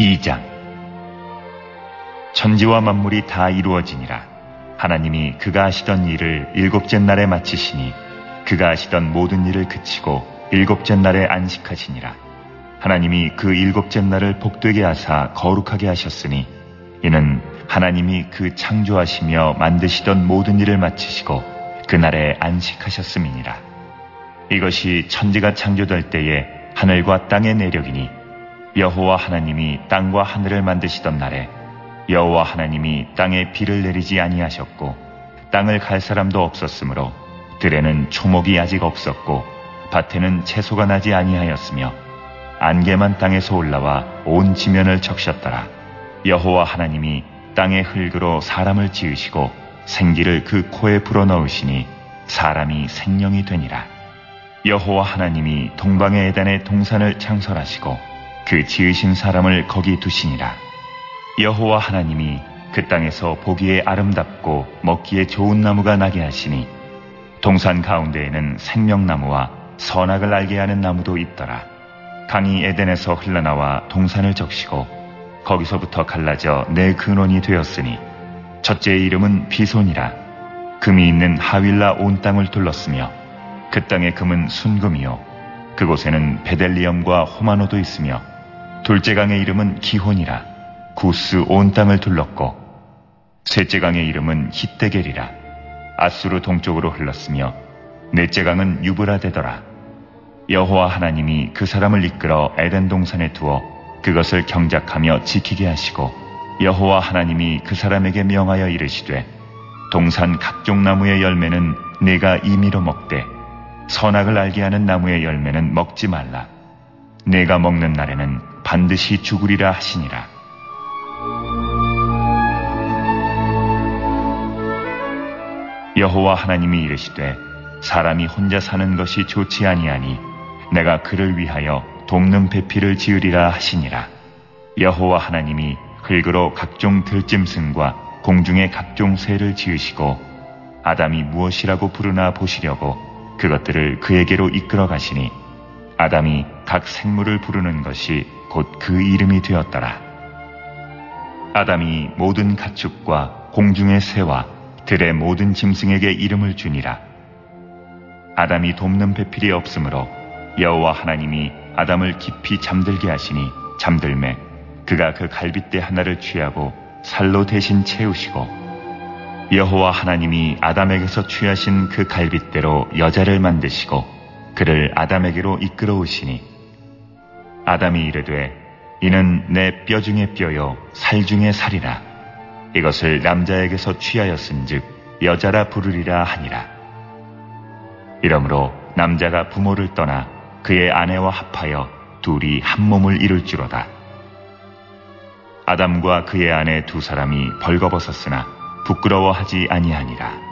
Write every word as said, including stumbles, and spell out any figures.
이 장. 천지와 만물이 다 이루어지니라. 하나님이 그가 하시던 일을 일곱째 날에 마치시니 그가 하시던 모든 일을 그치고 일곱째 날에 안식하시니라. 하나님이 그 일곱째 날을 복되게 하사 거룩하게 하셨으니 이는 하나님이 그 창조하시며 만드시던 모든 일을 마치시고 그날에 안식하셨음이니라. 이것이 천지가 창조될 때에 하늘과 땅의 내력이니 여호와 하나님이 땅과 하늘을 만드시던 날에 여호와 하나님이 땅에 비를 내리지 아니하셨고 땅을 갈 사람도 없었으므로 들에는 초목이 아직 없었고 밭에는 채소가 나지 아니하였으며 안개만 땅에서 올라와 온 지면을 적셨더라. 여호와 하나님이 땅의 흙으로 사람을 지으시고 생기를 그 코에 불어넣으시니 사람이 생명이 되니라. 여호와 하나님이 동방의 에덴에 동산을 창설하시고 그 지으신 사람을 거기 두시니라. 여호와 하나님이 그 땅에서 보기에 아름답고 먹기에 좋은 나무가 나게 하시니 동산 가운데에는 생명나무와 선악을 알게 하는 나무도 있더라. 강이 에덴에서 흘러나와 동산을 적시고 거기서부터 갈라져 네 근원이 되었으니 첫째의 이름은 비손이라. 금이 있는 하윌라 온 땅을 둘렀으며 그 땅의 금은 순금이요 그곳에는 베델리엄과 호마노도 있으며 둘째 강의 이름은 기혼이라. 구스 온 땅을 둘렀고 셋째 강의 이름은 히데겔이라. 아수르 동쪽으로 흘렀으며 넷째 강은 유브라데더라. 여호와 하나님이 그 사람을 이끌어 에덴 동산에 두어 그것을 경작하며 지키게 하시고 여호와 하나님이 그 사람에게 명하여 이르시되 동산 각종 나무의 열매는 네가 임의로 먹되 선악을 알게 하는 나무의 열매는 먹지 말라. 네가 먹는 날에는 반드시 죽으리라 하시니라. 여호와 하나님이 이르시되 사람이 혼자 사는 것이 좋지 아니하니 내가 그를 위하여 돕는 배필을 지으리라 하시니라. 여호와 하나님이 흙으로 각종 들짐승과 공중의 각종 새를 지으시고 아담이 무엇이라고 부르나 보시려고 그것들을 그에게로 이끌어 가시니 아담이 각 생물을 부르는 것이 곧 그 이름이 되었더라. 아담이 모든 가축과 공중의 새와 들의 모든 짐승에게 이름을 주니라. 아담이 돕는 배필이 없으므로 여호와 하나님이 아담을 깊이 잠들게 하시니 잠들매 그가 그 갈빗대 하나를 취하고 살로 대신 채우시고 여호와 하나님이 아담에게서 취하신 그 갈빗대로 여자를 만드시고 그를 아담에게로 이끌어 오시니 아담이 이르되 이는 내 뼈 중의 뼈요 살 중의 살이라. 이것을 남자에게서 취하였은즉 여자라 부르리라 하니라. 이러므로 남자가 부모를 떠나 그의 아내와 합하여 둘이 한 몸을 이룰 줄로다. 아담과 그의 아내 두 사람이 벌거벗었으나 부끄러워하지 아니하니라.